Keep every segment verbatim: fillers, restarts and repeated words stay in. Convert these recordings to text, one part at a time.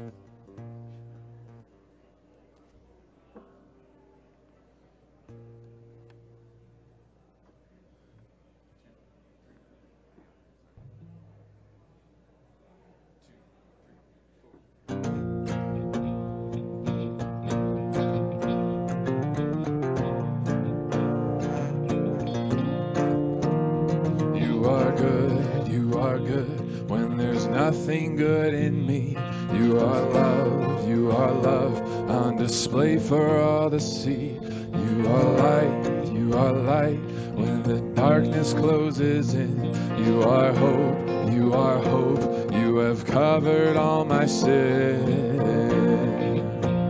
You are good, you are good when there's nothing good in me. You are love, you are love on display for all to see. You are light, you are light when the darkness closes in. You are hope, you are hope, you have covered all my sin.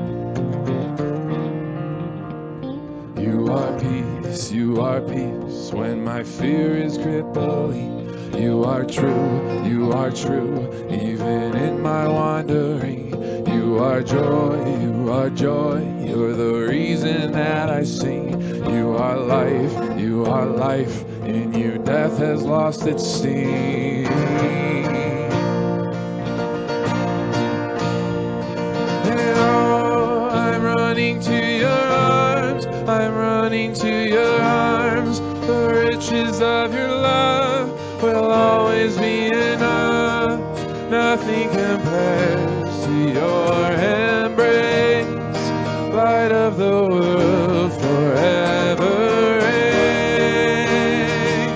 You are peace, you are peace when my fear is crippling. You are true, you are true, even in my wandering. You are joy, you are joy, you're the reason that I sing. You are life, you are life, in you death has lost its sting. And oh, I'm running to your arms, I'm running to your arms. The riches of your love will always be enough. Nothing compares to your embrace, light of the world forever reign.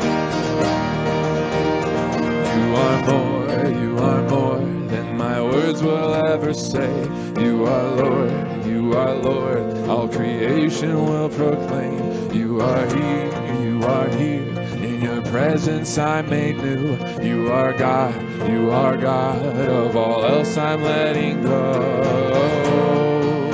You are more, you are more than my words will ever say. You are Lord, you are Lord, all creation will proclaim. You are here, you are here, in your presence I'm made new. You are God, you are God, of all else I'm letting go.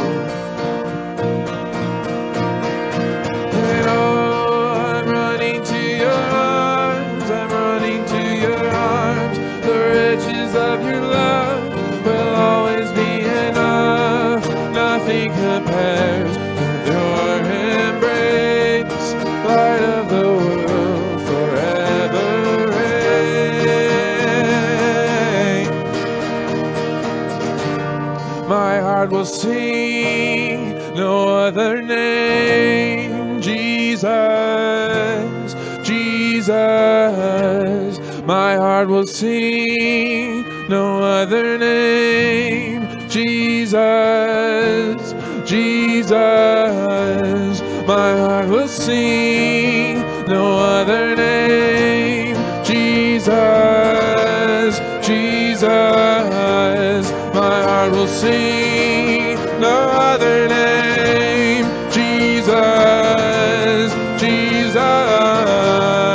And oh, I'm running to your arms, I'm running to your arms. The riches of your love will always be enough. Nothing compares with your embrace, light of the world forever reign. My heart will sing no other name, Jesus, Jesus. My heart will sing no other name, Jesus, Jesus. My heart will sing no other name, Jesus, Jesus. My heart will sing no other name, Jesus, Jesus.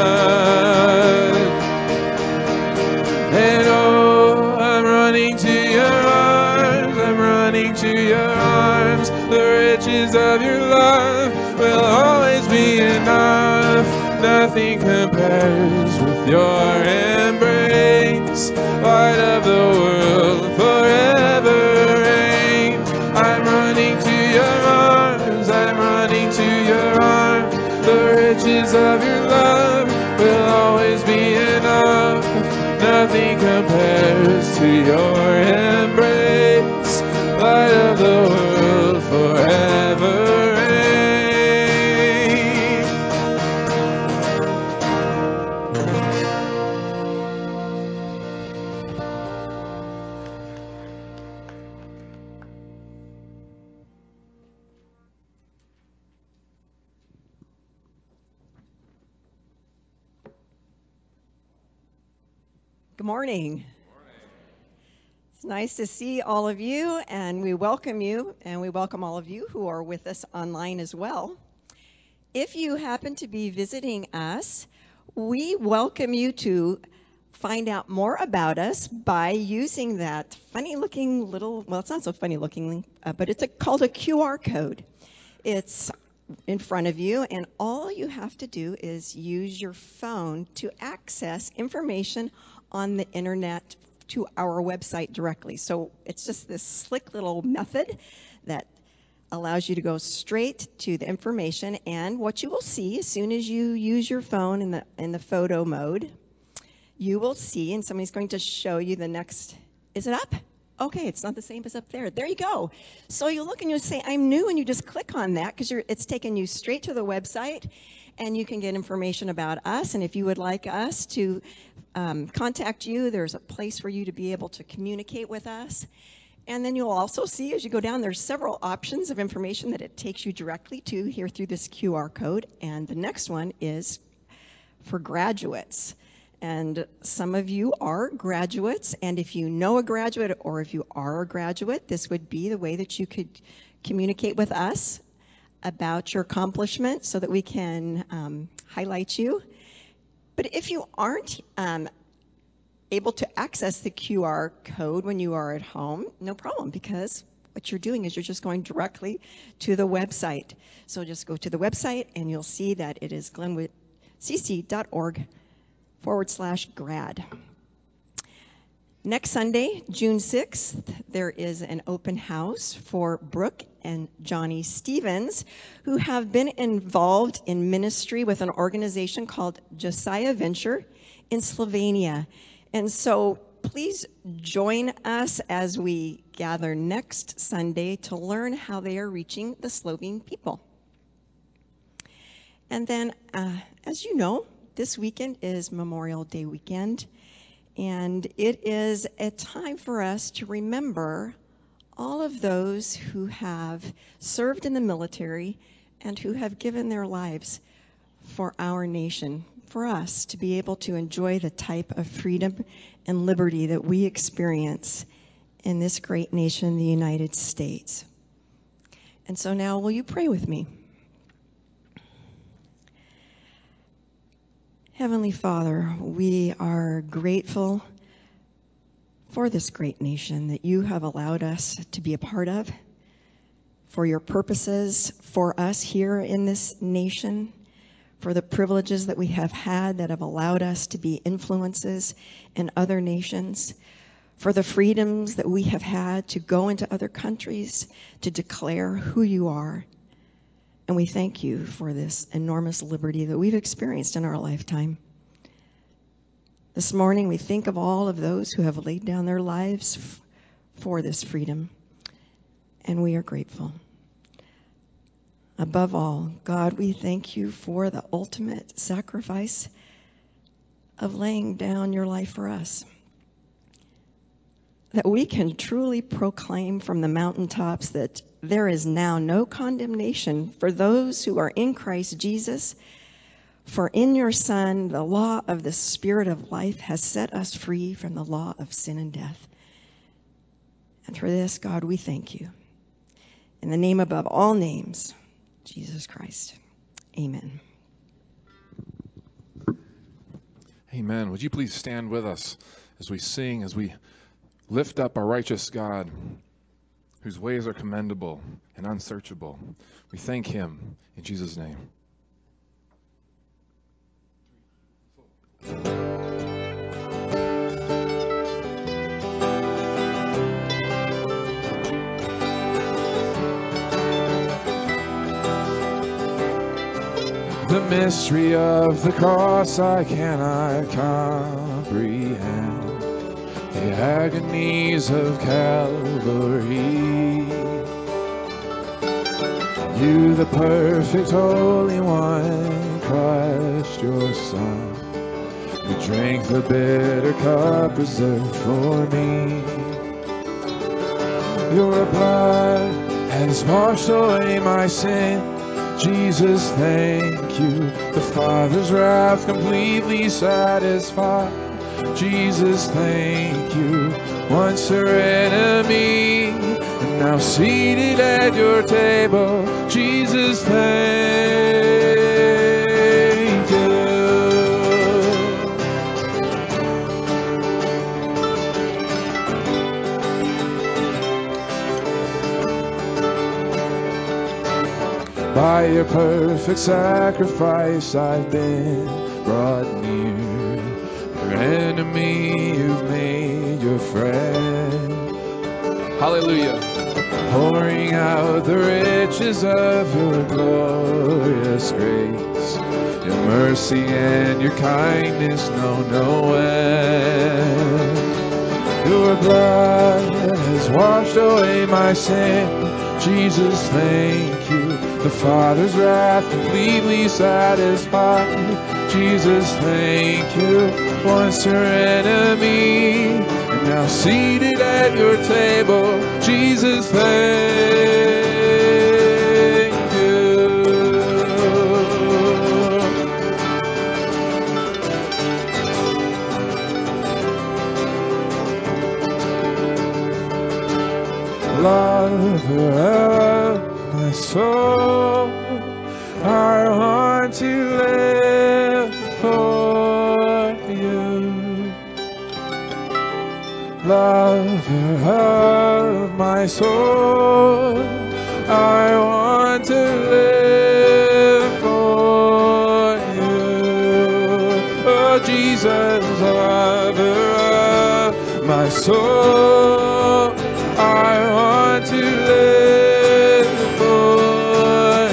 And oh, I'm running to your arms, I'm running to your arms. The riches of your love will always be enough. Nothing compares with your embrace, light of the world forever reign. I'm running to your arms, I'm running to your arms. The riches of your love will always be enough. Nothing compares to your embrace, light of the world forever reign. Good morning. It's nice to see all of you, and we welcome you, and we welcome all of you who are with us online as well. If you happen to be visiting us, we welcome you to find out more about us by using that funny-looking little, well, it's not so funny-looking, uh, but it's a, called a Q R code. It's in front of you, and all you have to do is use your phone to access information on the internet to our website directly. So it's just this slick little method that allows you to go straight to the information, and what you will see as soon as you use your phone in the in the photo mode, you will see, and somebody's going to show you the next, is it up? Okay, it's not the same as up there. There you go. So you look and you say, I'm new, and you just click on that because it's taking you straight to the website, and you can get information about us. And if you would like us to um, contact you, there's a place for you to be able to communicate with us. And then you'll also see as you go down, there's several options of information that it takes you directly to here through this Q R code. And the next one is for graduates. And some of you are graduates, and if you know a graduate or if you are a graduate, this would be the way that you could communicate with us about your accomplishment so that we can um, highlight you. But if you aren't um, able to access the Q R code when you are at home, no problem, because what you're doing is you're just going directly to the website. So just go to the website and you'll see that it is glenwood c c dot org forward slash grad. Next Sunday, June sixth, there is an open house for Brooke and Johnny Stevens, who have been involved in ministry with an organization called Josiah Venture in Slovenia. And so please join us as we gather next Sunday to learn how they are reaching the Slovene people. And then, uh, as you know, this weekend is Memorial Day weekend, and it is a time for us to remember all of those who have served in the military and who have given their lives for our nation, for us to be able to enjoy the type of freedom and liberty that we experience in this great nation, the United States. And so now, will you pray with me? Heavenly Father, we are grateful for this great nation that you have allowed us to be a part of, for your purposes for us here in this nation, for the privileges that we have had that have allowed us to be influences in other nations, for the freedoms that we have had to go into other countries to declare who you are. And we thank you for this enormous liberty that we've experienced in our lifetime. This morning, we think of all of those who have laid down their lives f- for this freedom, and we are grateful. Above all, God, we thank you for the ultimate sacrifice of laying down your life for us, that we can truly proclaim from the mountaintops that there is now no condemnation for those who are in Christ Jesus. For in your Son, the law of the Spirit of life has set us free from the law of sin and death. And for this, God, we thank you. In the name above all names, Jesus Christ. Amen. Amen. Would you please stand with us as we sing, as we lift up our righteous God, whose ways are commendable and unsearchable. We thank him in Jesus' name. The mystery of the cross I cannot comprehend, the agonies of Calvary. You, the perfect Holy One, crushed your Son. You drank the bitter cup reserved for me. Your blood has washed away my sin. Jesus, thank you. The Father's wrath completely satisfied. Jesus, thank you. Once her enemy, and now seated at your table. Jesus, thank you. By your perfect sacrifice I've been brought near. Your enemy you've made your friend. Hallelujah. Pouring out the riches of your glorious grace. Your mercy and your kindness know no end. Your blood has washed away my sin. Jesus, thank you. The Father's wrath completely satisfied. Jesus, thank you. Once your enemy, and now seated at your table. Jesus, thank you. Lover of my soul, I want to live for you. Lover of my soul, I want to live for you. Oh, Jesus, lover of my soul, I want to live for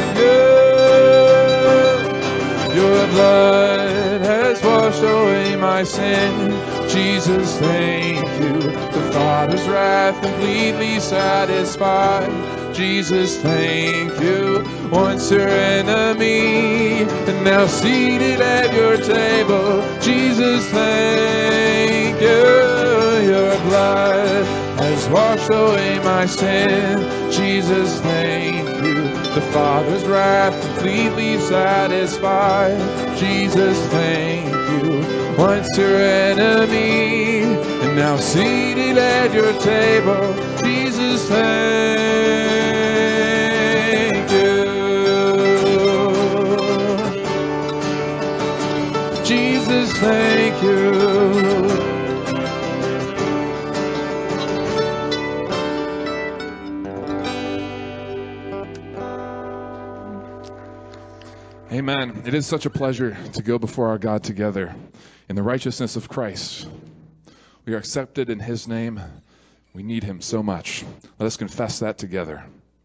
you. Your blood has washed away my sin. Jesus, thank you. The Father's wrath completely satisfied. Jesus, thank you. Once your enemy, and now seated at your table. Jesus, thank you. Your blood has washed away my sin. Jesus, thank you. The Father's wrath completely satisfied. Jesus, thank you. Once your enemy, and now seated at your table. Jesus, thank you. Jesus, thank you. Amen. It is such a pleasure to go before our God together in the righteousness of Christ. We are accepted in His name. We need Him so much. Let us confess that together.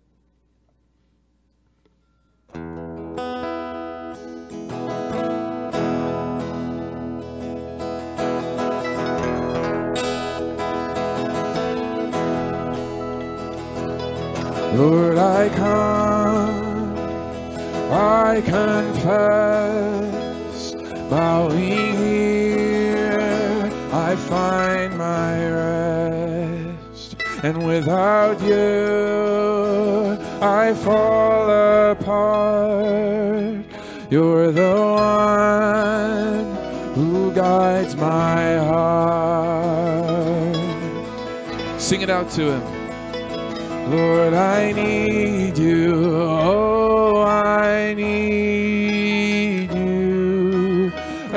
Lord, I come, I confess, bowing here, I find my rest, and without you, I fall apart. You're the one who guides my heart. Sing it out to Him. Lord, I need you, oh, I need you.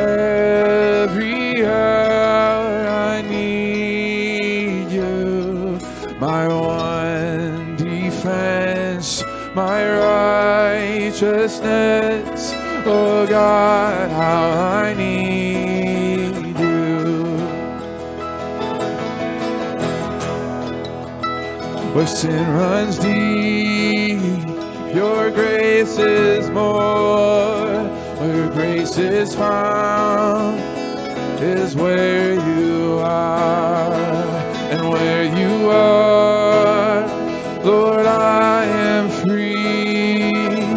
Every hour I need you. My one defense, my righteousness, oh God, how I need you. Where sin runs deep, your grace is more. Where grace is found is where you are. And where you are, Lord, I am free.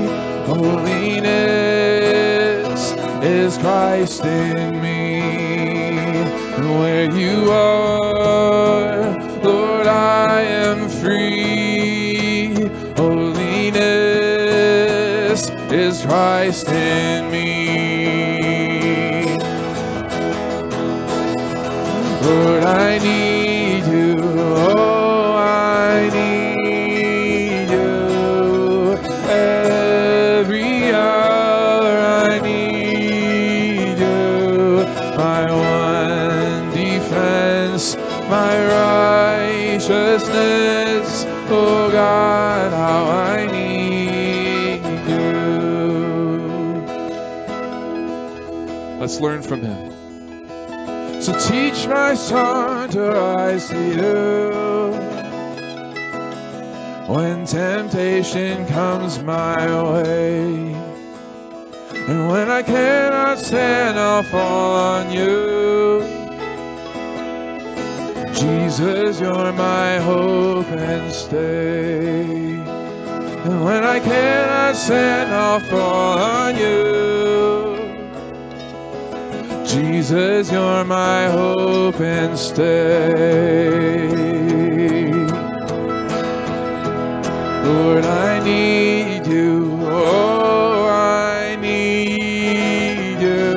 Holiness is Christ in me. And where you are, Lord, I am free. Holiness is Christ in me. Lord, I need you. Oh, I need you. Every hour I need you. My one defense, my righteousness, oh God, how I need you. Let's learn from Him. So teach my song to rise to you. When temptation comes my way, and when I cannot stand, I'll fall on you. Jesus, you're my hope and stay. And when I cannot stand, I'll fall on you. Jesus, you're my hope and stay. Lord, I need you. Oh, I need you.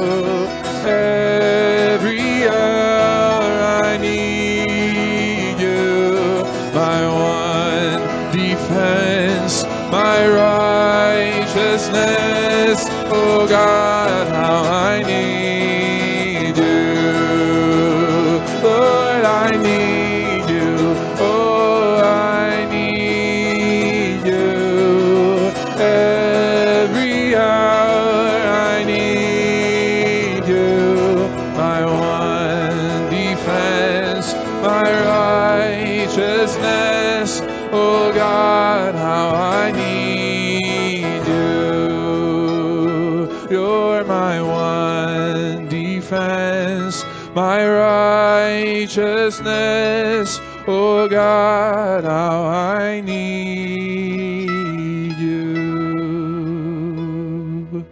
Every hour I need you. My one defense, my righteousness. Oh God, how I need you. Lord, I need you. Oh, I need you. Every hour I need you. My one defense, my righteousness. Oh God, how I need you. You're my one defense, my righteousness. Oh God, how I need you.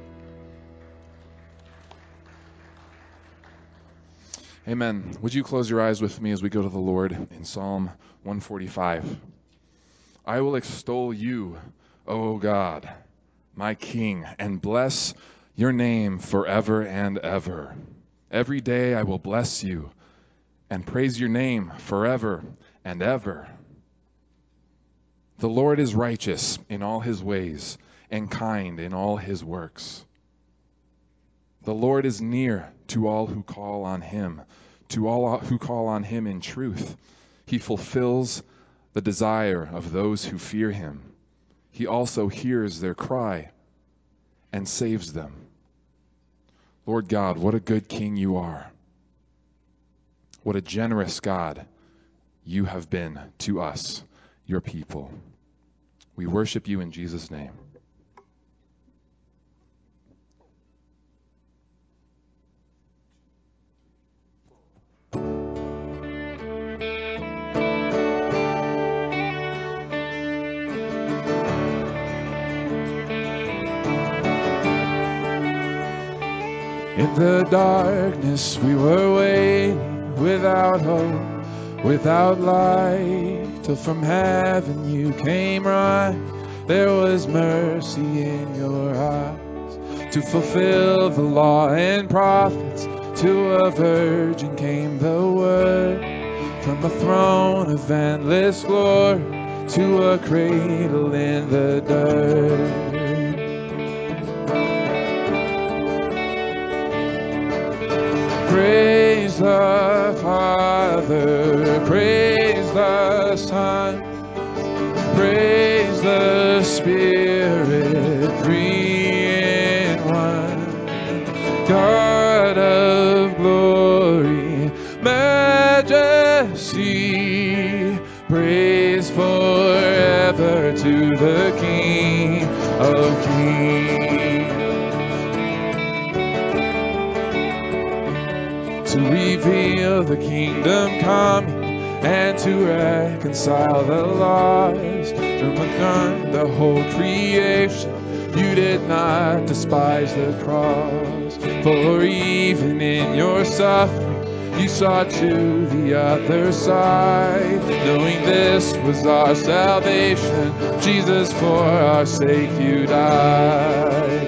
Amen. Would you close your eyes with me as we go to the Lord in Psalm one forty-five? I will extol you, O God, my King, and bless your name forever and ever. Every day I will bless you and praise your name forever and ever. The Lord is righteous in all his ways and kind in all his works. The Lord is near to all who call on him, to all who call on him in truth. He fulfills the desire of those who fear him. He also hears their cry and saves them. Lord God, what a good King you are. What a generous God you have been to us, your people. We worship you in Jesus' name. In the darkness we were waiting, without hope, without light, till from heaven you came right. There was mercy in your eyes to fulfill the law and prophets. To a virgin came the word, from a throne of endless glory to a cradle in the dirt. Praise the Father, praise the Son, praise the Spirit, three in one. God of glory, majesty, praise forever to the King of kings. To reveal the kingdom coming and to reconcile the lost. From among the whole creation you did not despise the cross. For even in your suffering you saw to the other side, knowing this was our salvation. Jesus, for our sake you died.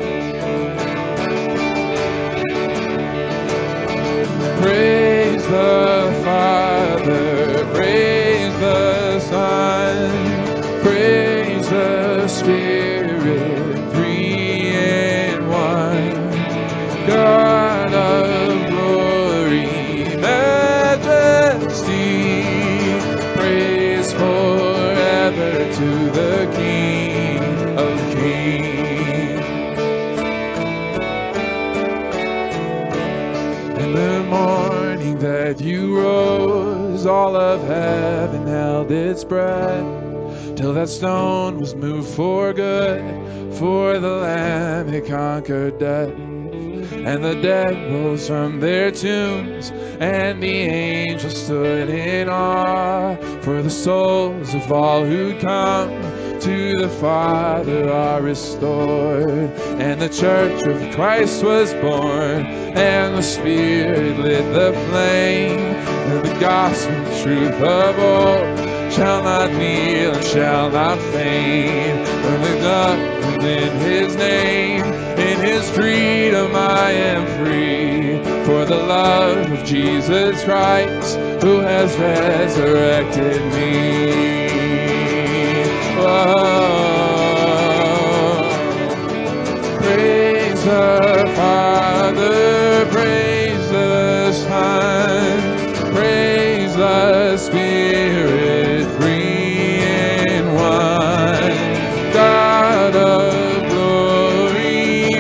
Praise the Father, praise the Son, praise the Spirit, three in one. God of glory, majesty, praise forever to the King of kings. In the morning that you rose, all of heaven held its breath, till that stone was moved for good, for the Lamb had conquered death. And the dead rose from their tombs, and the angels stood in awe. For the souls of all who come to the Father are restored. And the church of Christ was born, and the Spirit lit the flame. And the gospel truth of old shall not kneel and shall not faint. For the God is in His name, in His freedom I am free. For the love of Jesus Christ, who has resurrected me. Oh, praise the Father, praise the Son, praise the Spirit, three in one. God of glory,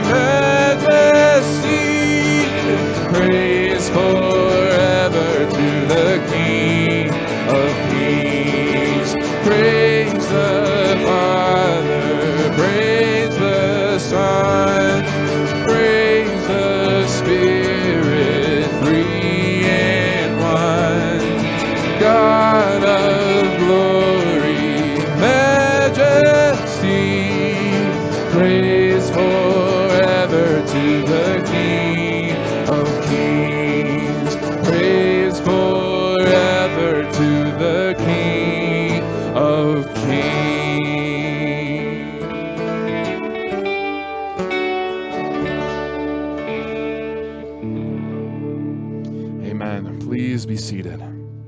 majesty, praise forever to the King of Kings. Praise the Father, praise the Son, praise the Spirit, three in one. God of glory, majesty, praise forever to the King of Kings. Praise forever to the King of Kings. Amen. Please be seated.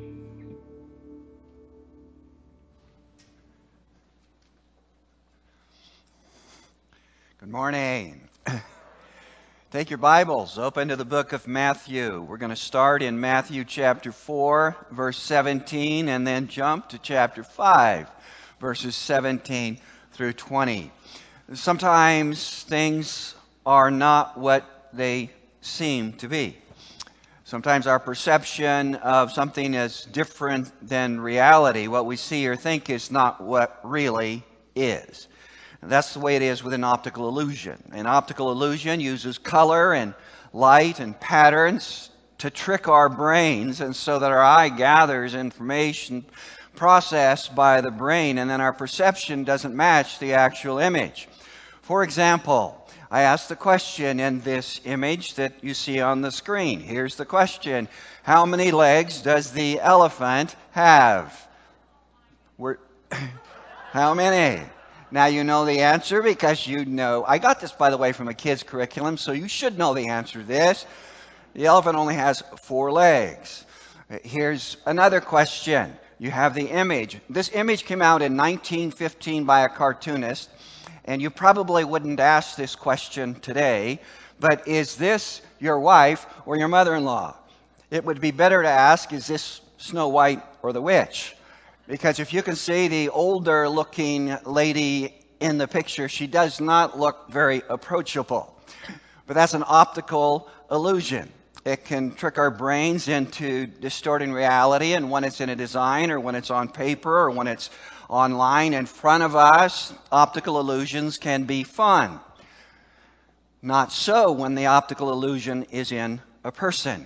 Good morning. Take your Bibles, open to the book of Matthew. We're going to start in Matthew chapter four, verse seventeen, and then jump to chapter five, verses seventeen through twenty. Sometimes things are not what they seem to be. Sometimes our perception of something is different than reality. What we see or think is not what really is. And that's the way it is with an optical illusion. An optical illusion uses color and light and patterns to trick our brains, and so that our eye gathers information processed by the brain, and then our perception doesn't match the actual image. For example, I asked the question in this image that you see on the screen. Here's the question: how many legs does the elephant have? We're how many? Now you know the answer because you know. I got this, by the way, from a kid's curriculum, so you should know the answer to this. The elephant only has four legs. Here's another question. You have the image. This image came out in nineteen fifteen by a cartoonist, and you probably wouldn't ask this question today, but is this your wife or your mother-in-law? It would be better to ask, is this Snow White or the witch? Because if you can see the older looking lady in the picture, she does not look very approachable. But that's an optical illusion. It can trick our brains into distorting reality, and when it's in a design or when it's on paper or when it's online in front of us, optical illusions can be fun. Not so when the optical illusion is in a person.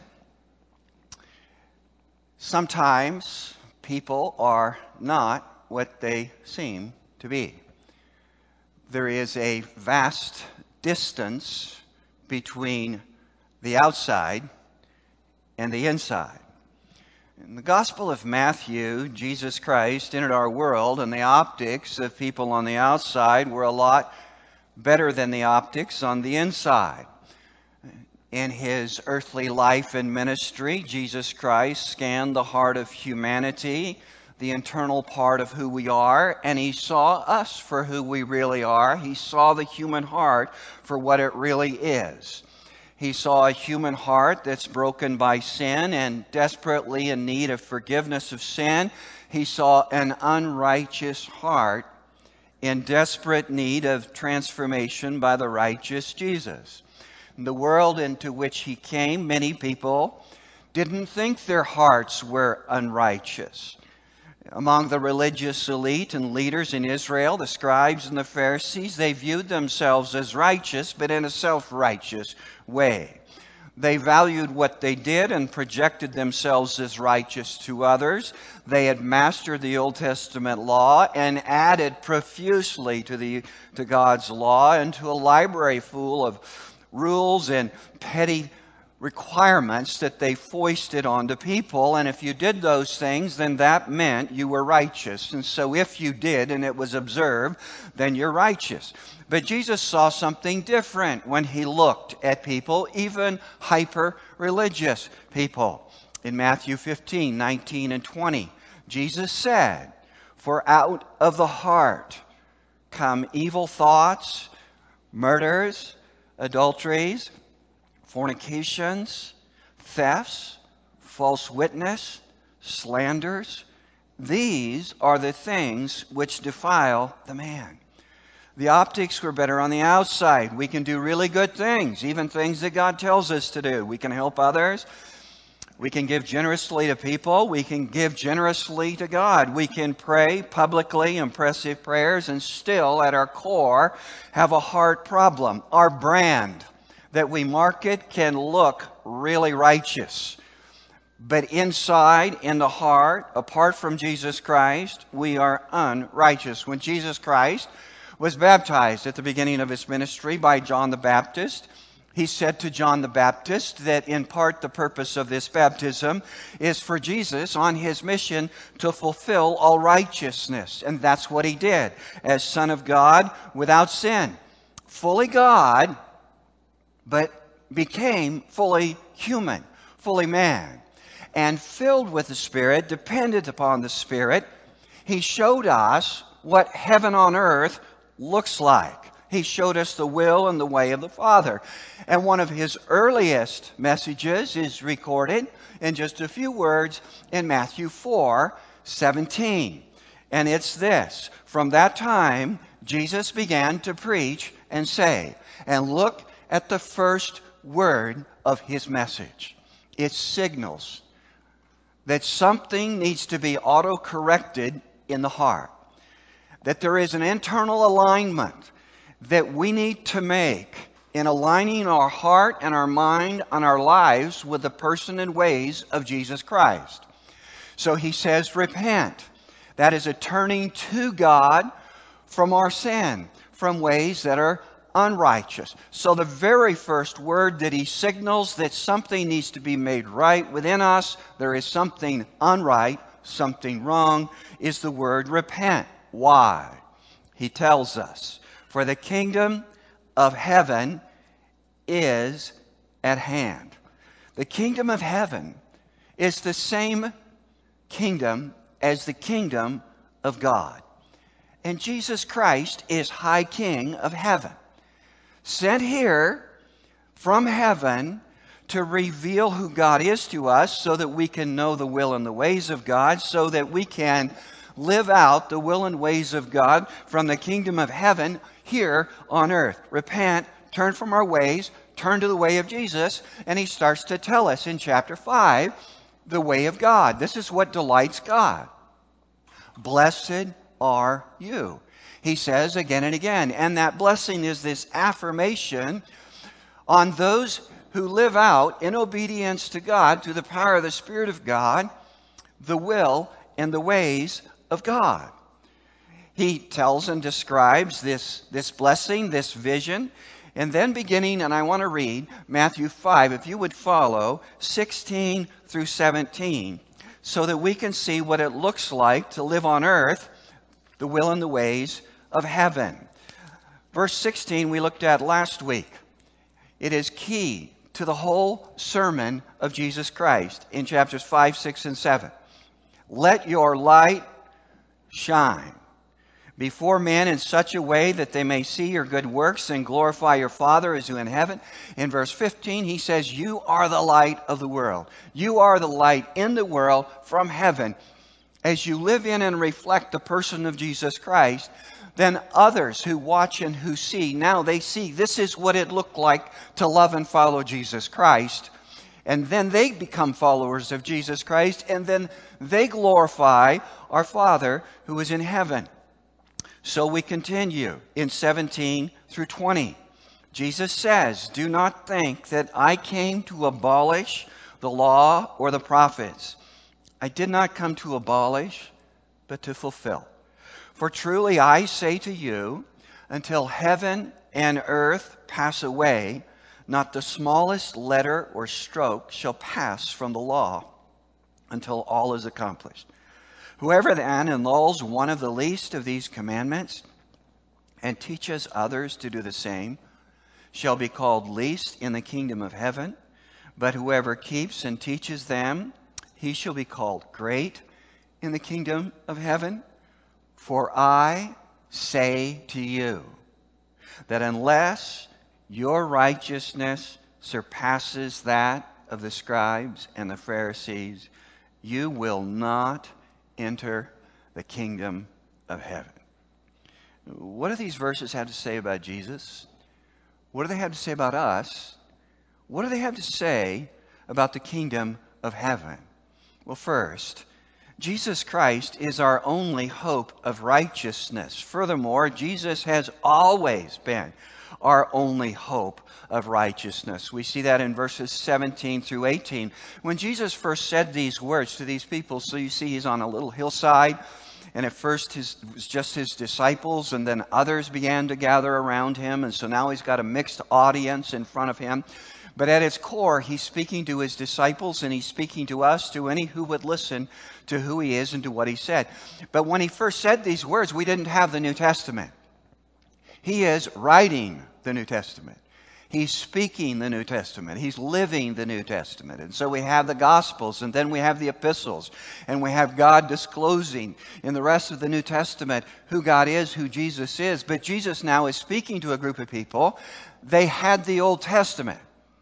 Sometimes people are not what they seem to be. There is a vast distance between the outside and the inside. In the Gospel of Matthew, Jesus Christ entered our world, and the optics of people on the outside were a lot better than the optics on the inside. In his earthly life and ministry, Jesus Christ scanned the heart of humanity, the internal part of who we are, and he saw us for who we really are. He saw the human heart for what it really is. He saw a human heart that's broken by sin and desperately in need of forgiveness of sin. He saw an unrighteous heart in desperate need of transformation by the righteous Jesus. In the world into which he came, many people didn't think their hearts were unrighteous. Among the religious elite and leaders in Israel, the scribes and the Pharisees, they viewed themselves as righteous, but in a self-righteous way. They valued what they did and projected themselves as righteous to others. They had mastered the Old Testament law and added profusely to the to God's law into a library full of rules and petty requirements that they foisted onto people. And if you did those things, then that meant you were righteous. And so if you did and it was observed, then you're righteous. But Jesus saw something different when he looked at people, even hyper-religious people. In Matthew fifteen, nineteen, and twenty, Jesus said, "For out of the heart come evil thoughts, murders, adulteries, fornications, thefts, false witness, slanders. These are the things which defile the man." The optics were better on the outside. We can do really good things, even things that God tells us to do. We can help others. We can give generously to people. We can give generously to God. We can pray publicly impressive prayers and still, at our core, have a heart problem. Our brand that we market can look really righteous. But inside, in the heart, apart from Jesus Christ, we are unrighteous. When Jesus Christ was baptized at the beginning of his ministry by John the Baptist, he said to John the Baptist that in part the purpose of this baptism is for Jesus on his mission to fulfill all righteousness. And that's what he did as Son of God without sin. Fully God, but became fully human, fully man. And filled with the Spirit, dependent upon the Spirit, he showed us what heaven on earth looks like. He showed us the will and the way of the Father. And one of his earliest messages is recorded in just a few words in Matthew four seventeen. And it's this: "From that time, Jesus began to preach and say," and look at the first word of his message. It signals that something needs to be auto-corrected in the heart. That there is an internal alignment that we need to make in aligning our heart and our mind and our lives with the person and ways of Jesus Christ. So he says, repent. That is a turning to God from our sin, from ways that are unrighteous. So the very first word that he signals that something needs to be made right within us, there is something unright, something wrong, is the word repent. Why? He tells us, "For the kingdom of heaven is at hand." The kingdom of heaven is the same kingdom as the kingdom of God. And Jesus Christ is High King of heaven, sent here from heaven to reveal who God is to us so that we can know the will and the ways of God, so that we can live out the will and ways of God from the kingdom of heaven here on earth. Repent, turn from our ways, turn to the way of Jesus, and he starts to tell us in chapter five the way of God. This is what delights God. Blessed are you, he says again and again. And that blessing is this affirmation on those who live out in obedience to God through the power of the Spirit of God, the will and the ways of God. He tells and describes this, this blessing, this vision, and then beginning, and I want to read Matthew five, if you would follow, sixteen through seventeen, so that we can see what it looks like to live on earth, the will and the ways of heaven. Verse sixteen we looked at last week. It is key to the whole sermon of Jesus Christ in chapters five, six, and seven. Let your light shine before men in such a way that they may see your good works and glorify your Father as who in heaven. In verse fifteen, he says, you are the light of the world. You are the light in the world from heaven. As you live in and reflect the person of Jesus Christ, then others who watch and who see, now they see this is what it looked like to love and follow Jesus Christ. And then they become followers of Jesus Christ, and then they glorify our Father who is in heaven. So we continue in seventeen through twenty. Jesus says, "Do not think that I came to abolish the law or the prophets. I did not come to abolish, but to fulfill. For truly I say to you, until heaven and earth pass away, not the smallest letter or stroke shall pass from the law until all is accomplished. Whoever then annuls one of the least of these commandments and teaches others to do the same shall be called least in the kingdom of heaven. But whoever keeps and teaches them, he shall be called great in the kingdom of heaven. For I say to you that unless your righteousness surpasses that of the scribes and the Pharisees, you will not enter the kingdom of heaven." What do these verses have to say about Jesus? What do they have to say about us? What do they have to say about the kingdom of heaven? Well, first, Jesus Christ is our only hope of righteousness. Furthermore, Jesus has always been our only hope of righteousness. We see that in verses seventeen through eighteen. When Jesus first said these words to these people, so you see he's on a little hillside, and at first his, it was just his disciples, and then others began to gather around him, and so now he's got a mixed audience in front of him. But at its core, he's speaking to his disciples, and he's speaking to us, to any who would listen to who he is and to what he said. But when he first said these words, we didn't have the New Testament. He is writing the New Testament. He's speaking the New Testament. He's living the New Testament. And so we have the Gospels, and then we have the epistles, and we have God disclosing in the rest of the New Testament who God is, who Jesus is. But Jesus now is speaking to a group of people. They had the Old Testament.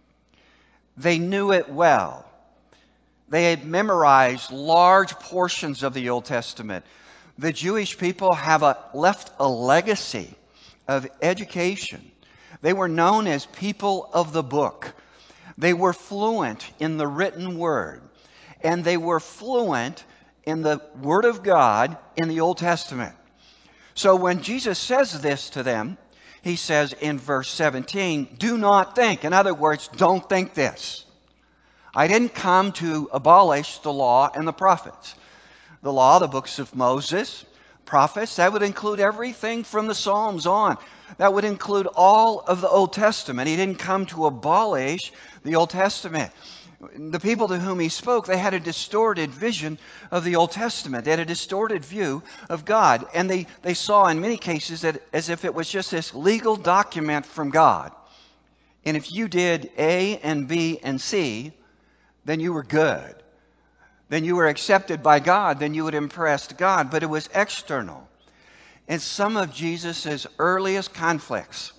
They knew it well. They had memorized large portions of the Old Testament. The Jewish people have a, left a legacy of education. They were known as people of the book. They were fluent in the written word, and they were fluent in the Word of God in the Old Testament. So when Jesus says this to them, he says in verse seventeen, "Do not think." In other words, don't think this. I didn't come to abolish the law and the prophets. The law, the books of Moses, prophets, that would include everything from the Psalms on. That would include all of the Old Testament. He didn't come to abolish the Old Testament. The people to whom he spoke, they had a distorted vision of the Old Testament. They had a distorted view of God. And they, they saw in many cases that as if it was just this legal document from God. And if you did A and B and C, then you were good. Then you were accepted by God. Then you had impressed God. But it was external. And some of Jesus' earliest conflicts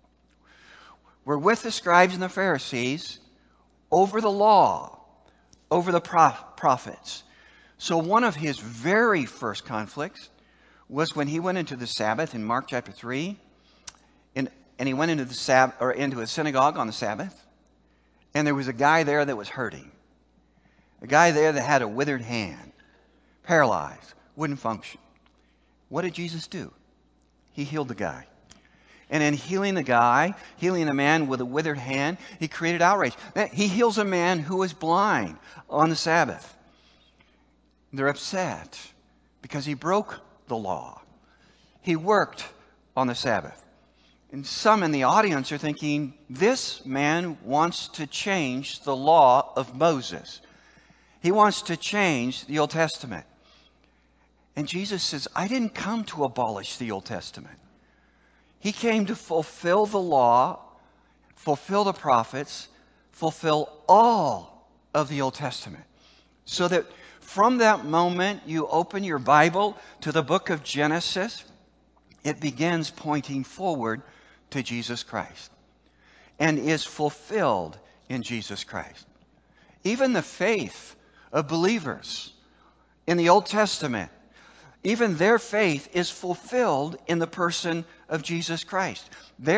were with the scribes and the Pharisees over the law, over the prophets. So one of his very first conflicts was when he went into the Sabbath in Mark chapter three, and, and he went into the Sab- or into a synagogue on the Sabbath, and there was a guy there that was hurting. A guy there that had a withered hand, paralyzed, wouldn't function. What did Jesus do? He healed the guy. And in healing the guy, healing a man with a withered hand, he created outrage. He heals a man who was blind on the Sabbath. They're upset because he broke the law. He worked on the Sabbath. And some in the audience are thinking, this man wants to change the law of Moses. He wants to change the Old Testament. And Jesus says, I didn't come to abolish the Old Testament. He came to fulfill the law, fulfill the prophets, fulfill all of the Old Testament. So that from that moment you open your Bible to the book of Genesis, it begins pointing forward to Jesus Christ and is fulfilled in Jesus Christ. Even the faith of believers in the Old Testament, even their faith is fulfilled in the person of Jesus Christ. Their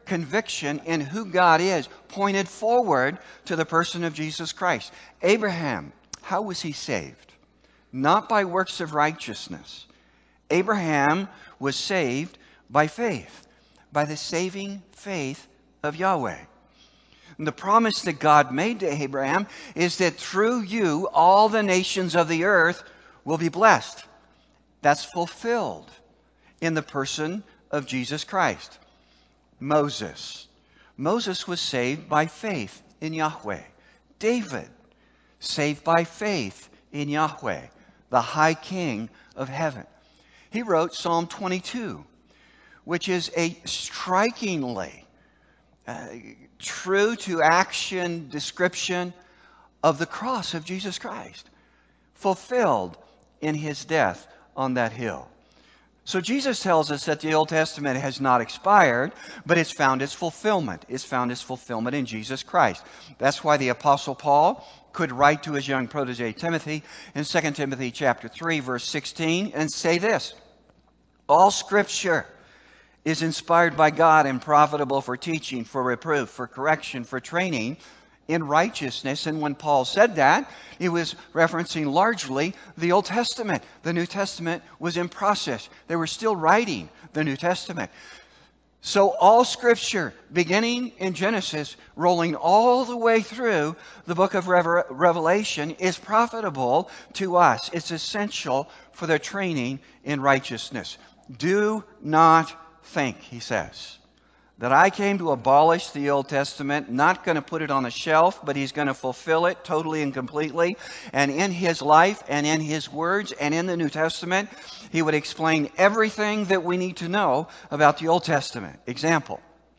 conviction in who God is pointed forward to the person of Jesus Christ. Abraham, how was he saved? Not by works of righteousness. Abraham was saved by faith, by the saving faith of Yahweh. And the promise that God made to Abraham is that through you, all the nations of the earth will be blessed. That's fulfilled in the person of Jesus Christ. Moses. Moses was saved by faith in Yahweh. David, saved by faith in Yahweh, the high king of heaven. He wrote Psalm twenty-two, which is a strikingly uh, true to action description of the cross of Jesus Christ, fulfilled in his death on that hill. So Jesus tells us that the Old Testament has not expired, but it's found its fulfillment. It's found its fulfillment in Jesus Christ. That's why the Apostle Paul could write to his young protege Timothy in Second Timothy chapter three, verse sixteen, and say this: all Scripture is inspired by God and profitable for teaching, for reproof, for correction, for training in righteousness. And when Paul said that, he was referencing largely the Old Testament. The New Testament was in process. They were still writing the New Testament. So all Scripture, beginning in Genesis, rolling all the way through the book of Revelation, is profitable to us. It's essential for their training in righteousness. Do not think, he says, that I came to abolish the Old Testament, not going to put it on a shelf, but he's going to fulfill it totally and completely. And in his life and in his words and in the New Testament, he would explain everything that we need to know about the Old Testament. Example,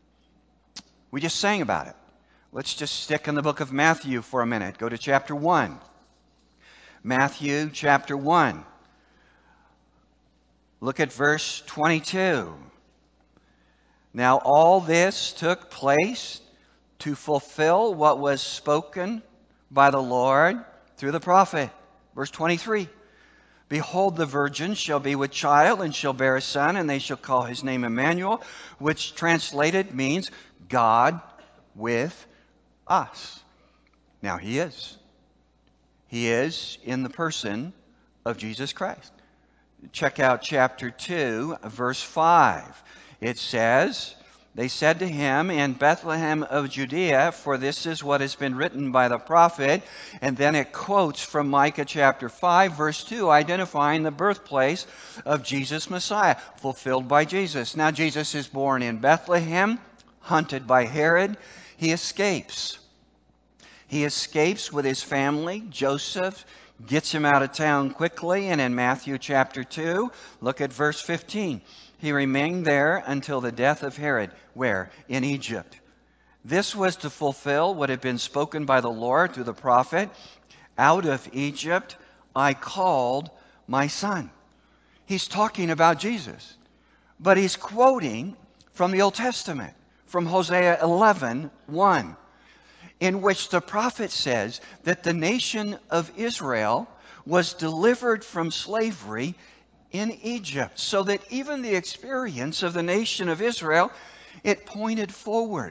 we just sang about it. Let's just stick in the book of Matthew for a minute. Go to chapter one. Matthew chapter one. Look at verse twenty-two. Now all this took place to fulfill what was spoken by the Lord through the prophet. Verse twenty-three. Behold, the virgin shall be with child and shall bear a son, and they shall call his name Emmanuel, which translated means God with us. Now he is. He is in the person of Jesus Christ. Check out chapter two, verse five. It says, they said to him, in Bethlehem of Judea, for this is what has been written by the prophet. And then it quotes from Micah chapter five, verse two, identifying the birthplace of Jesus Messiah, fulfilled by Jesus. Now Jesus is born in Bethlehem, hunted by Herod. He escapes. He escapes with his family. Joseph gets him out of town quickly. And in Matthew chapter two, look at verse fifteen. He remained there until the death of Herod. Where? In Egypt. This was to fulfill what had been spoken by the Lord through the prophet. Out of Egypt I called my son. He's talking about Jesus. But he's quoting from the Old Testament, from Hosea eleven one, in which the prophet says that the nation of Israel was delivered from slavery in Egypt, so that even the experience of the nation of Israel, it pointed forward.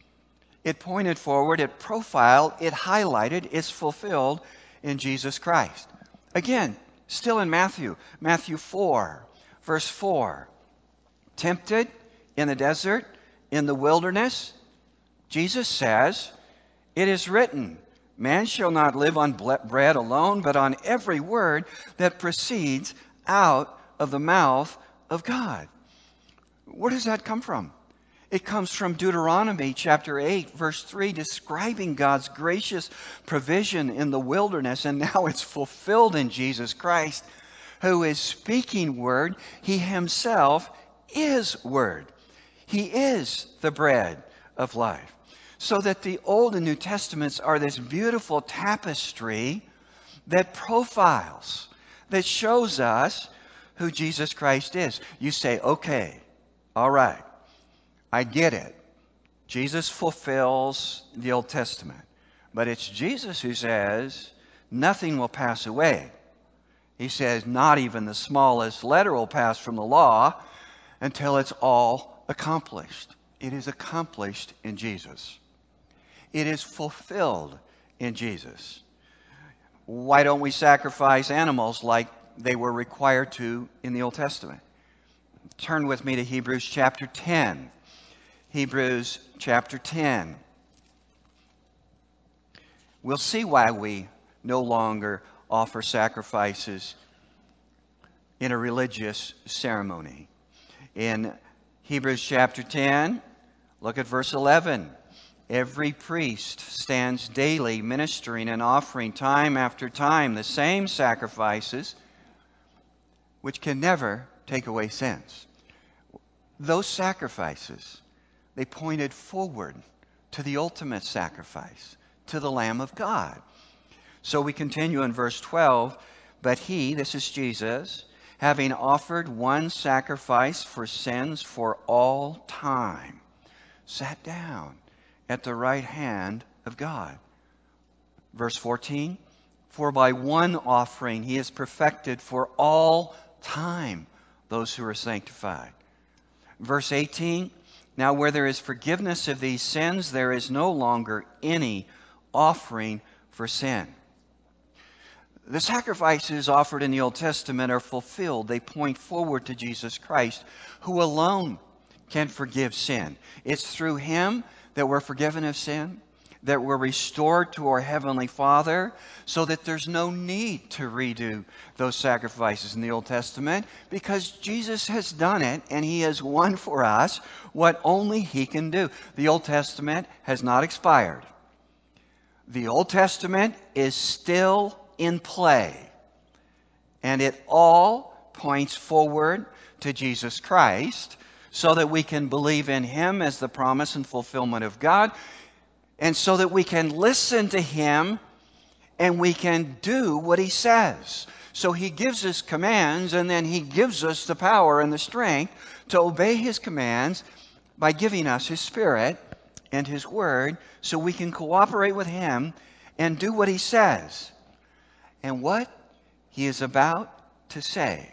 It pointed forward, it profiled, it highlighted, it's fulfilled in Jesus Christ. Again, still in Matthew, Matthew four, verse four. Tempted in the desert, in the wilderness, Jesus says, it is written, man shall not live on bread alone, but on every word that proceeds out of the mouth of God. Where does that come from? It comes from Deuteronomy chapter eight, verse three, describing God's gracious provision in the wilderness, and now it's fulfilled in Jesus Christ, who is speaking word. He himself is word. He is the bread of life. So that the Old and New Testaments are this beautiful tapestry that profiles, that shows us who Jesus Christ is. You say, okay, all right, I get it. Jesus fulfills the Old Testament. But it's Jesus who says, nothing will pass away. He says, not even the smallest letter will pass from the law until it's all accomplished. It is accomplished in Jesus. It is fulfilled in Jesus. Why don't we sacrifice animals like they were required to in the Old Testament? Turn with me to Hebrews chapter ten. Hebrews chapter ten. We'll see why we no longer offer sacrifices in a religious ceremony. In Hebrews chapter ten, look at verse eleven. Every priest stands daily ministering and offering time after time the same sacrifices which can never take away sins. Those sacrifices, they pointed forward to the ultimate sacrifice, to the Lamb of God. So we continue in verse twelve, but he, this is Jesus, having offered one sacrifice for sins for all time, sat down at the right hand of God. Verse fourteen, for by one offering he has perfected for all time those who are sanctified. Verse eighteen, now where there is forgiveness of these sins, there is no longer any offering for sin. The sacrifices offered in the Old Testament are fulfilled. They point forward to Jesus Christ, who alone can forgive sin. It's through him that we're forgiven of sin, that we're restored to our Heavenly Father, so that there's no need to redo those sacrifices in the Old Testament, because Jesus has done it, and he has won for us what only he can do. The Old Testament has not expired. The Old Testament is still in play, and it all points forward to Jesus Christ, so that we can believe in him as the promise and fulfillment of God, and so that we can listen to him and we can do what he says. So he gives us commands, and then he gives us the power and the strength to obey his commands by giving us his Spirit and his Word, so we can cooperate with him and do what he says. And what he is about to say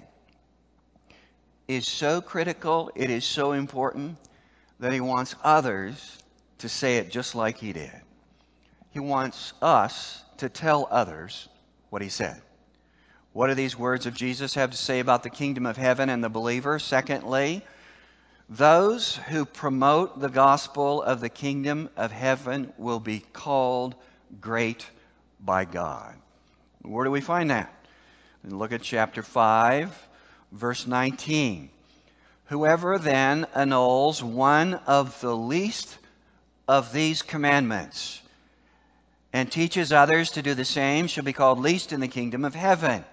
is so critical, it is so important, that he wants others to say it just like he did. He wants us to tell others what he said. What do these words of Jesus have to say about the kingdom of heaven and the believer? Secondly, those who promote the gospel of the kingdom of heaven will be called great by God. Where do we find that? Look at chapter five, verse nineteen. Whoever then annuls one of the least of these commandments and teaches others to do the same shall be called least in the kingdom of heaven.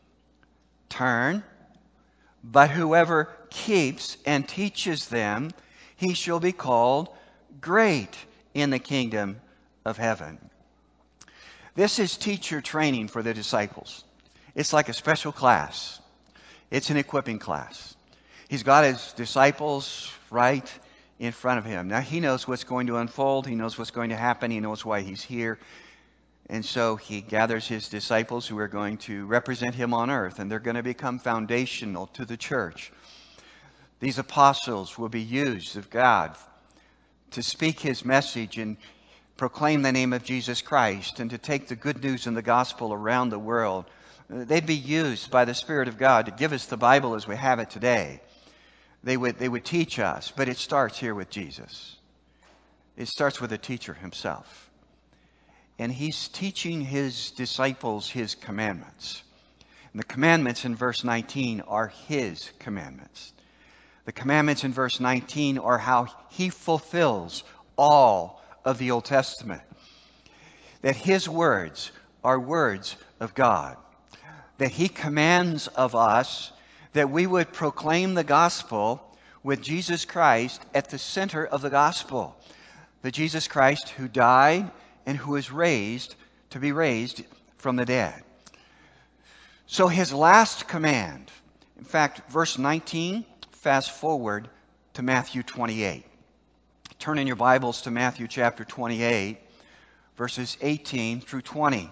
Turn, but whoever keeps and teaches them, he shall be called great in the kingdom of heaven. This is teacher training for the disciples. It's like a special class. It's an equipping class. He's got his disciples right in front of him. Now he knows what's going to unfold. He knows what's going to happen. He knows why he's here. And so he gathers his disciples who are going to represent him on earth, and they're going to become foundational to the church. These apostles will be used of God to speak his message and proclaim the name of Jesus Christ and to take the good news and the gospel around the world. They'd be used by the Spirit of God to give us the Bible as we have it today. They would, they would teach us, but it starts here with Jesus. It starts with the teacher himself. And he's teaching his disciples his commandments. And the commandments in verse nineteen are his commandments. The commandments in verse nineteen are how he fulfills all of the Old Testament. That his words are words of God. That he commands of us that we would proclaim the gospel with Jesus Christ at the center of the gospel. The Jesus Christ who died and who is raised to be raised from the dead. So his last command, in fact, verse nineteen, fast forward to Matthew twenty-eight. Turn in your Bibles to Matthew chapter twenty-eight, verses eighteen through twenty.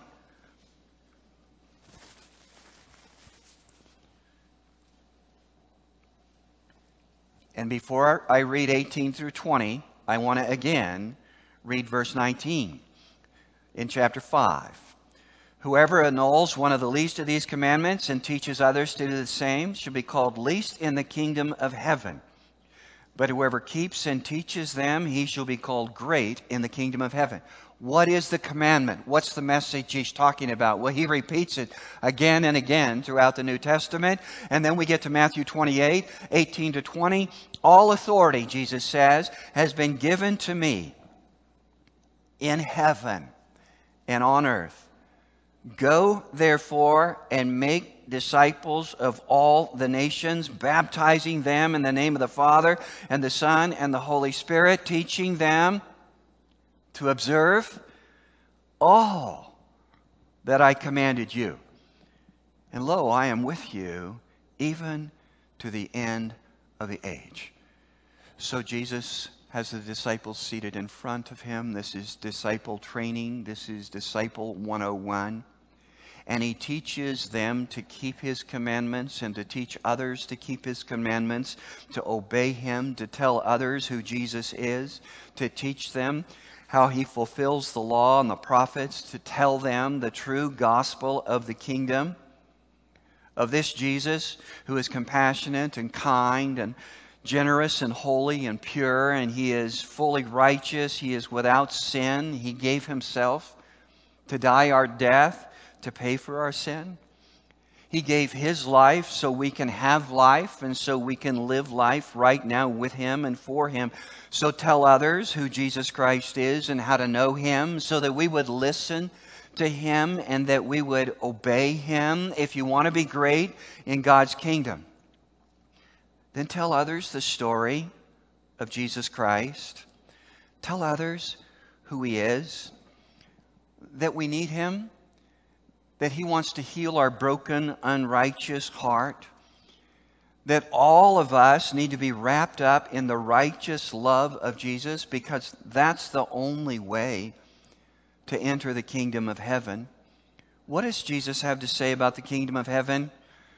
And before I read eighteen through twenty, I want to again read verse nineteen in chapter five. Whoever annuls one of the least of these commandments and teaches others to do the same shall be called least in the kingdom of heaven. But whoever keeps and teaches them, he shall be called great in the kingdom of heaven. What is the commandment? What's the message he's talking about? Well, he repeats it again and again throughout the New Testament. And then we get to Matthew twenty-eight, eighteen to twenty. All authority, Jesus says, has been given to me in heaven and on earth. Go, therefore, and make disciples of all the nations, baptizing them in the name of the Father and the Son and the Holy Spirit, teaching them to observe all that I commanded you. And lo, I am with you even to the end of the age. So Jesus has the disciples seated in front of him. This is disciple training. This is disciple one oh one. And he teaches them to keep his commandments and to teach others to keep his commandments, to obey him, to tell others who Jesus is, to teach them how he fulfills the law and the prophets, to tell them the true gospel of the kingdom, of this Jesus who is compassionate and kind and generous and holy and pure, and he is fully righteous. He is without sin. He gave himself to die our death, to pay for our sin. He gave his life so we can have life and so we can live life right now with him and for him. So tell others who Jesus Christ is and how to know him so that we would listen to him and that we would obey him. If you want to be great in God's kingdom, then tell others the story of Jesus Christ. Tell others who he is, that we need him, that he wants to heal our broken, unrighteous heart, that all of us need to be wrapped up in the righteous love of Jesus because that's the only way to enter the kingdom of heaven. What does Jesus have to say about the kingdom of heaven?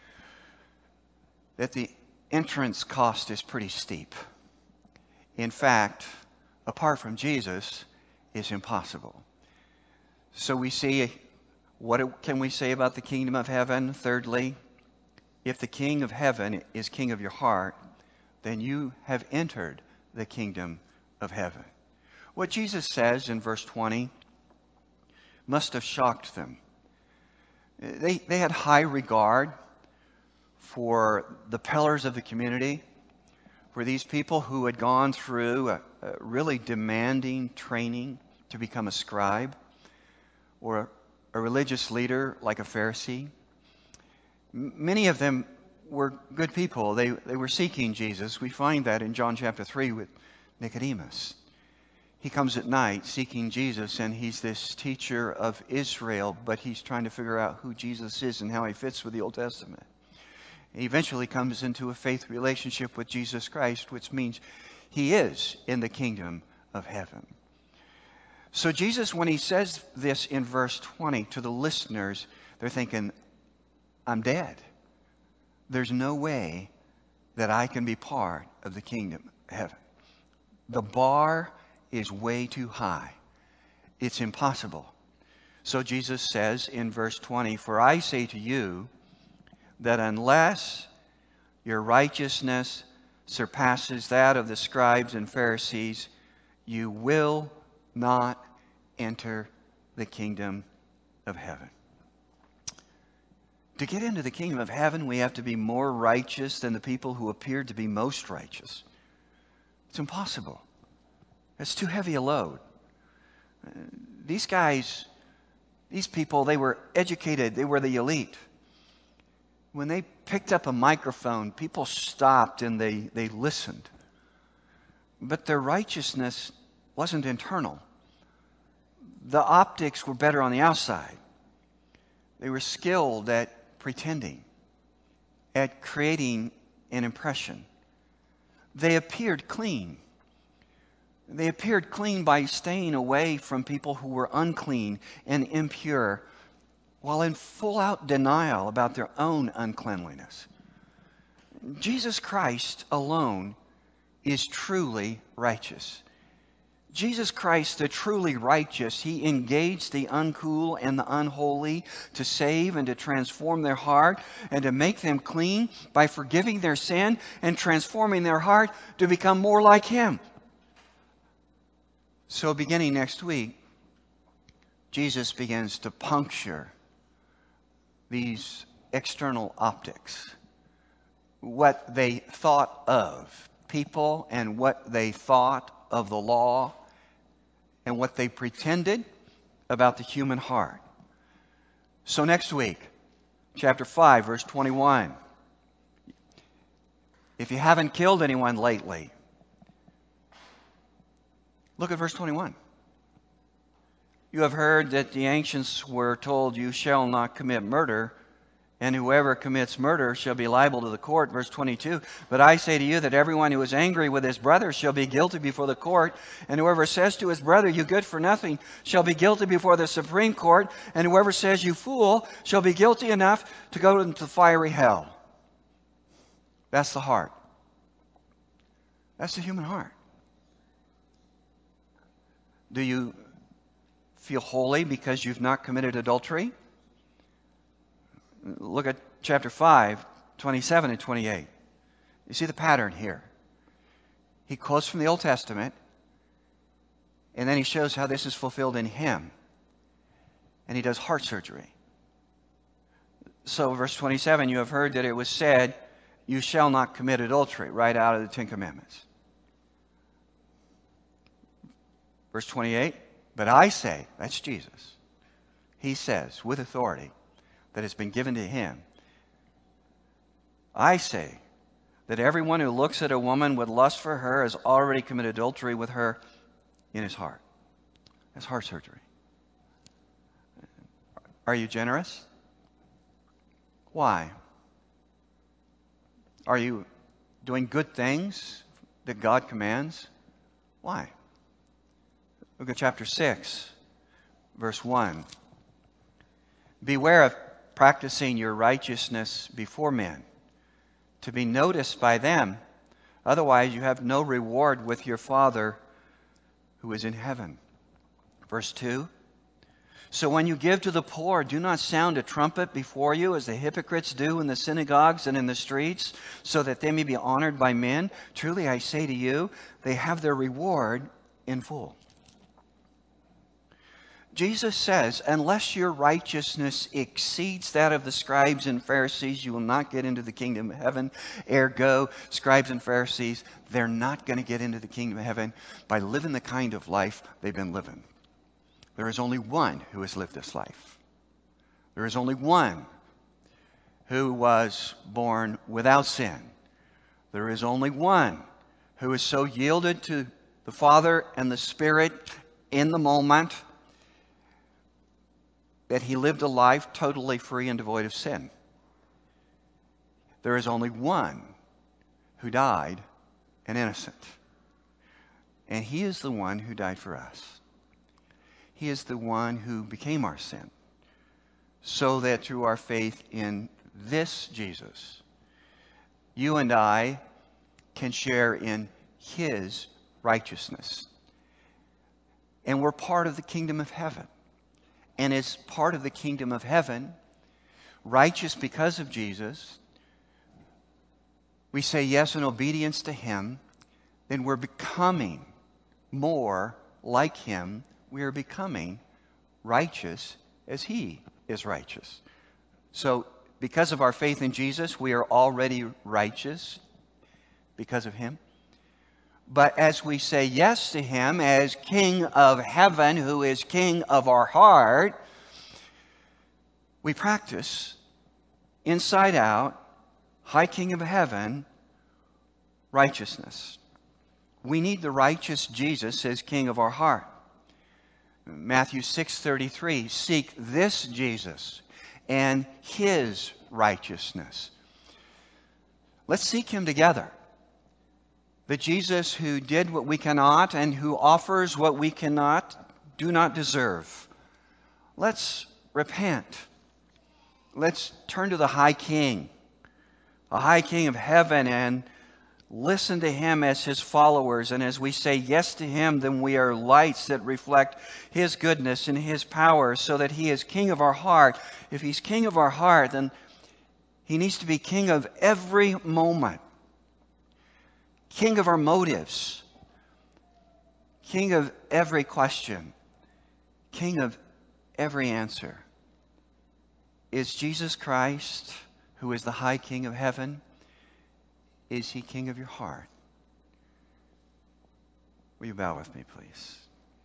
That the entrance cost is pretty steep. In fact, apart from Jesus, it's impossible. So we see, what can we say about the kingdom of heaven? Thirdly, if the King of heaven is king of your heart, then you have entered the kingdom of heaven. What Jesus says in verse twenty must have shocked them. They, they had high regard for the pillars of the community, for these people who had gone through a, a really demanding training to become a scribe or a religious leader like a Pharisee. Many of them were good people. They, they were seeking Jesus. We find that in John chapter three with Nicodemus. He comes at night seeking Jesus, and he's this teacher of Israel, but he's trying to figure out who Jesus is and how he fits with the Old Testament. He eventually comes into a faith relationship with Jesus Christ, which means he is in the kingdom of heaven. So Jesus, when he says this in verse twenty to the listeners, they're thinking, I'm dead. There's no way that I can be part of the kingdom of heaven. The bar is way too high. It's impossible. So Jesus says in verse twenty, for I say to you that unless your righteousness surpasses that of the scribes and Pharisees, you will not enter the kingdom of heaven. To get into the kingdom of heaven, we have to be more righteous than the people who appeared to be most righteous. It's impossible. It's too heavy a load. These guys, these people, they were educated. They were the elite. When they picked up a microphone, people stopped and they, they listened. But their righteousness wasn't internal. The optics were better on the outside. They were skilled at pretending, at creating an impression. They appeared clean. They appeared clean by staying away from people who were unclean and impure, while in full-out denial about their own uncleanliness. Jesus Christ alone is truly righteous. Jesus Christ, the truly righteous, he engaged the uncool and the unholy to save and to transform their heart and to make them clean by forgiving their sin and transforming their heart to become more like him. So beginning next week, Jesus begins to puncture these external optics, what they thought of people and what they thought of the law and what they pretended about the human heart. So next week, chapter five, verse twenty-one. If you haven't killed anyone lately, look at verse twenty-one. You have heard that the ancients were told, you shall not commit murder, and whoever commits murder shall be liable to the court. Verse twenty-two, but I say to you that everyone who is angry with his brother shall be guilty before the court, and whoever says to his brother, you good for nothing, shall be guilty before the Supreme Court, and whoever says, you fool, shall be guilty enough to go into the fiery hell. That's the heart. That's the human heart. Do you feel holy because you've not committed adultery? Look at chapter five, twenty-seven and twenty-eight. You see the pattern here. He quotes from the Old Testament, and then he shows how this is fulfilled in him. And he does heart surgery. So verse twenty-seven, you have heard that it was said, you shall not commit adultery, right out of the Ten Commandments. Verse twenty-eight, but I say, that's Jesus. He says, with authority that has been given to him, I say that everyone who looks at a woman with lust for her has already committed adultery with her in his heart. That's heart surgery. Are you generous? Why? Are you doing good things that God commands? Why? Look at chapter six, verse one. Beware of practicing your righteousness before men, to be noticed by them. Otherwise, you have no reward with your Father who is in heaven. Verse two. So when you give to the poor, do not sound a trumpet before you as the hypocrites do in the synagogues and in the streets, so that they may be honored by men. Truly I say to you, they have their reward in full. Jesus says, unless your righteousness exceeds that of the scribes and Pharisees, you will not get into the kingdom of heaven. Ergo, scribes and Pharisees, they're not going to get into the kingdom of heaven by living the kind of life they've been living. There is only one who has lived this life. There is only one who was born without sin. There is only one who is so yielded to the Father and the Spirit in the moment that he lived a life totally free and devoid of sin. There is only one who died an innocent. And he is the one who died for us. He is the one who became our sin, so that through our faith in this Jesus, you and I can share in his righteousness. And we're part of the kingdom of heaven. And as part of the kingdom of heaven, righteous because of Jesus, we say yes in obedience to him, then we're becoming more like him. We are becoming righteous as he is righteous. So because of our faith in Jesus, we are already righteous because of him. But as we say yes to him as King of heaven, who is King of our heart, we practice inside out, High King of heaven, righteousness. We need the righteous Jesus as King of our heart. Matthew six thirty-three, seek this Jesus and his righteousness. Let's seek him together. The Jesus who did what we cannot and who offers what we cannot, do not deserve. Let's repent. Let's turn to the High King, the High King of heaven, and listen to Him as His followers. And as we say yes to Him, then we are lights that reflect His goodness and His power, so that He is King of our heart. If He's King of our heart, then He needs to be King of every moment, King of our motives, King of every question, King of every answer. Is Jesus Christ, who is the high King of heaven, is He King of your heart? Will you bow with me, please?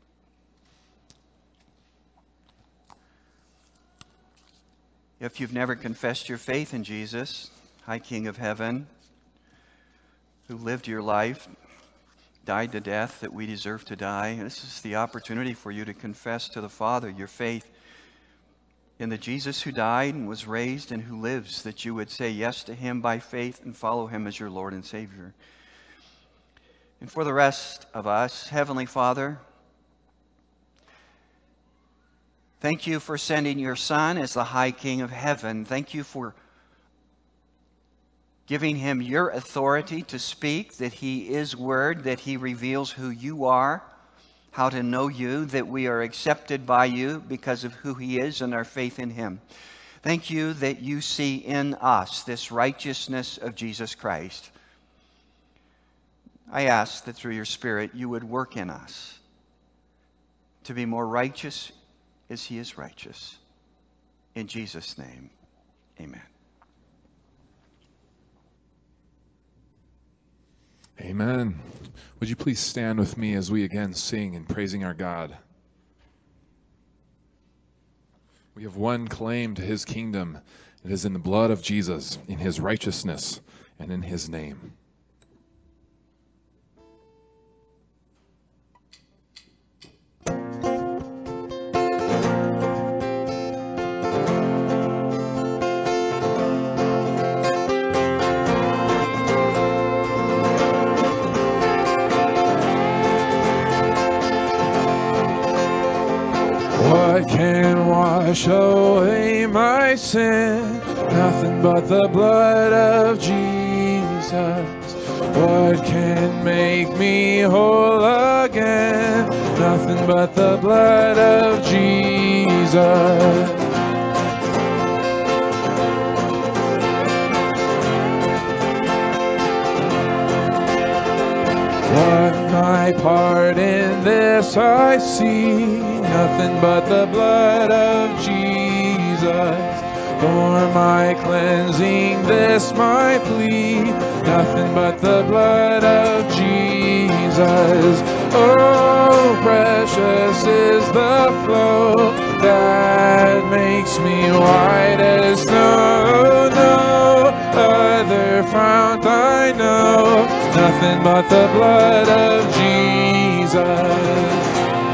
If you've never confessed your faith in Jesus, high King of heaven, who lived your life, died the death that we deserve to die, this is the opportunity for you to confess to the Father your faith in the Jesus who died and was raised and who lives, that you would say yes to Him by faith and follow Him as your Lord and Savior. And for the rest of us, Heavenly Father, thank you for sending your Son as the high King of heaven. Thank you for giving Him your authority to speak, that He is Word, that He reveals who you are, how to know you, that we are accepted by you because of who He is and our faith in Him. Thank you that you see in us this righteousness of Jesus Christ. I ask that through your Spirit you would work in us to be more righteous as He is righteous. In Jesus' name, amen. Amen. Would you please stand with me as we again sing in praising our God? We have one claim to His kingdom. It is in the blood of Jesus, in His righteousness, and in His name. What can wash away my sin? Nothing but the blood of Jesus. What can make me whole again? Nothing but the blood of Jesus. What my part in this I see, nothing but the blood of Jesus. For my cleansing this my plea, nothing but the blood of Jesus. Oh, precious is the flow that makes me white as snow. No other fount I know, nothing but the blood of Jesus.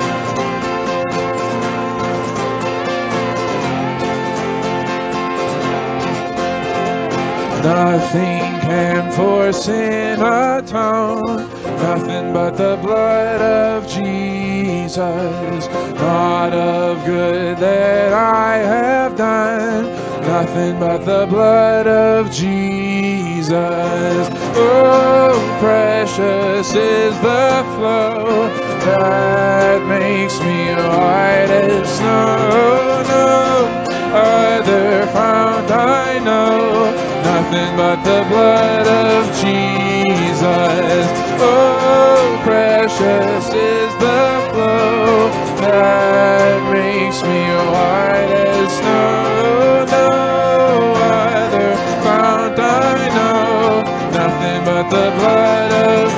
Nothing can for sin atone, nothing but the blood of Jesus. Not of good that I have done, nothing but the blood of Jesus. Oh, precious is the flow that makes me white as snow. No other fount I know, nothing but the blood of Jesus. Oh, precious is the flow that makes me white as snow. No other fount I know, nothing but the blood of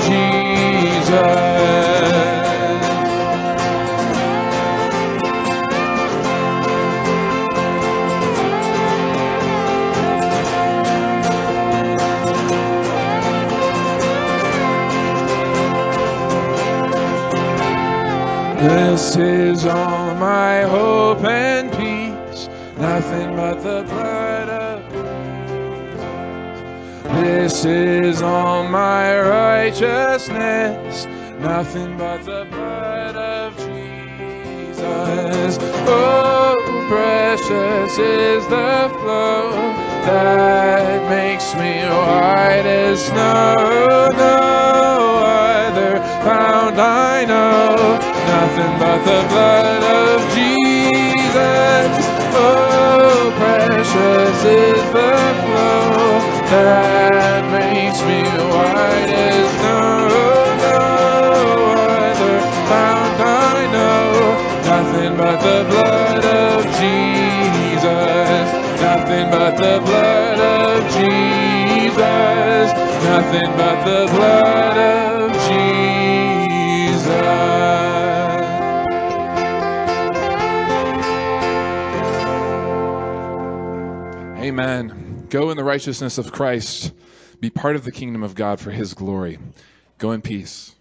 Jesus. This is all my hope and peace, nothing but the blood of Jesus. This is all my righteousness, nothing but the blood of Jesus. Oh, precious is the flow that makes me white as snow. nothing but the blood of Jesus. Oh, precious is the flow that makes me white as snow. No other fount I know. Nothing but the blood of Jesus. Nothing but the blood of Jesus. Nothing but the blood of Jesus. Amen. Go in the righteousness of Christ. Be part of the kingdom of God for his glory. Go in peace.